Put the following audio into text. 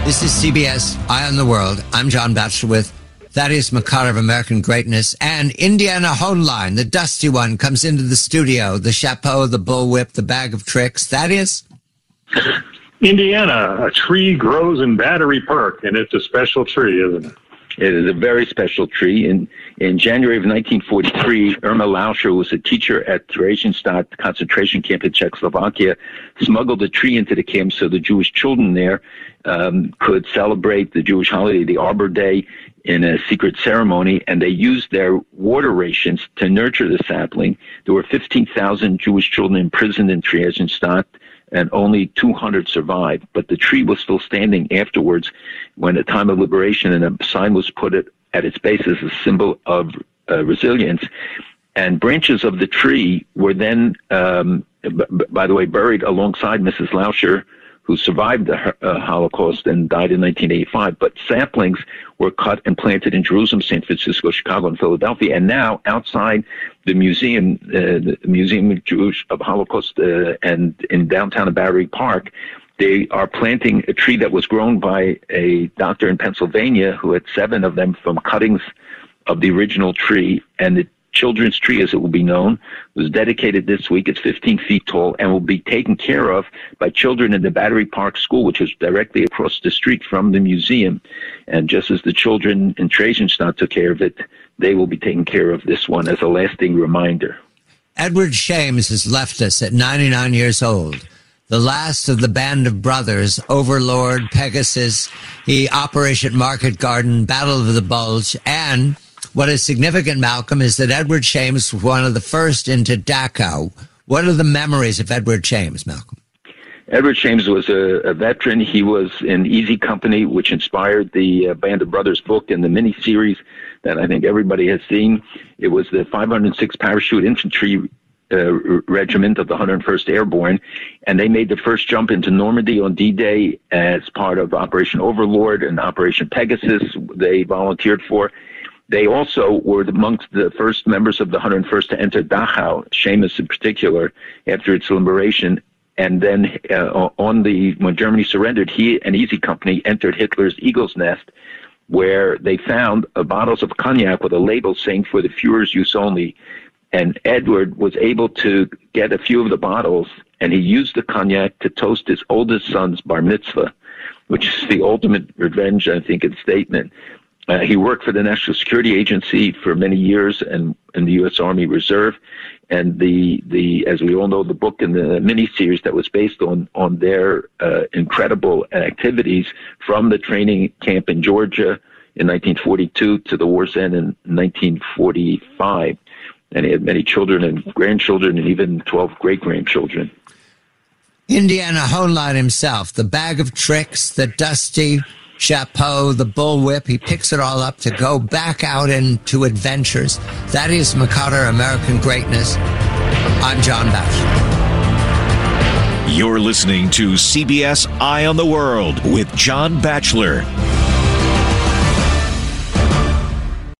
This is CBS Eye on the World. I'm John Batchelor with Thaddeus McCarter of American Greatness, and Indiana Hohenlein, the dusty one, comes into the studio. The chapeau, the bullwhip, the bag of tricks. Thaddeus? Indiana, a tree grows in Battery Park, and it's a special tree, isn't it? It is a very special tree. In January of 1943, Irma Lauscher, who was a teacher at Theresienstadt concentration camp in Czechoslovakia, smuggled a tree into the camp so the Jewish children there could celebrate the Jewish holiday, the Arbor Day, in a secret ceremony, and they used their water rations to nurture the sapling. There were 15,000 Jewish children imprisoned in Theresienstadt, and only 200 survived. But the tree was still standing afterwards when at time of liberation, and a sign was put at its base as a symbol of resilience. And branches of the tree were then, by the way, buried alongside Mrs. Lauscher, who survived the Holocaust and died in 1985. But saplings were cut and planted in Jerusalem, San Francisco, Chicago, and Philadelphia. And now outside the museum, the Museum of Holocaust, and in downtown Battery Park, they are planting a tree that was grown by a doctor in Pennsylvania who had 7 of them from cuttings of the original tree. And the children's tree, as it will be known, was dedicated this week. It's 15 feet tall and will be taken care of by children in the Battery Park School, which is directly across the street from the museum. And just as the children in Theresienstadt took care of it, they will be taking care of this one as a lasting reminder. Edward Shames has left us at 99 years old. The last of the band of brothers, Overlord, Pegasus, the Operation Market Garden, Battle of the Bulge, and what is significant, Malcolm, is that Edward Shames was one of the first into Dachau. What are the memories of Edward Shames, Malcolm? Edward Shames was a veteran. He was in Easy Company, which inspired the Band of Brothers book and the miniseries that I think everybody has seen. It was the 506th Parachute Infantry Regiment of the 101st Airborne, and they made the first jump into Normandy on D-Day as part of Operation Overlord and Operation Pegasus they volunteered for. They also were amongst the first members of the 101st to enter Dachau, Shames in particular, after its liberation. And then when Germany surrendered, he and Easy Company entered Hitler's Eagle's Nest, where they found bottles of cognac with a label saying for the Fuhrer's use only. And Edward was able to get a few of the bottles, and he used the cognac to toast his oldest son's bar mitzvah, which is the ultimate revenge, I think, and statement. He worked for the National Security Agency for many years and in the U.S. Army Reserve. And the as we all know, the book and the miniseries that was based on their incredible activities from the training camp in Georgia in 1942 to the war's end in 1945. And he had many children and grandchildren and even 12 great-grandchildren. Indiana Hohenlein himself, the bag of tricks, the dusty chapeau, the bullwhip, he picks it all up to go back out into adventures. Thaddeus McCarter, American Greatness. I'm John Batchelor. You're listening to CBS Eye on the World with John Batchelor.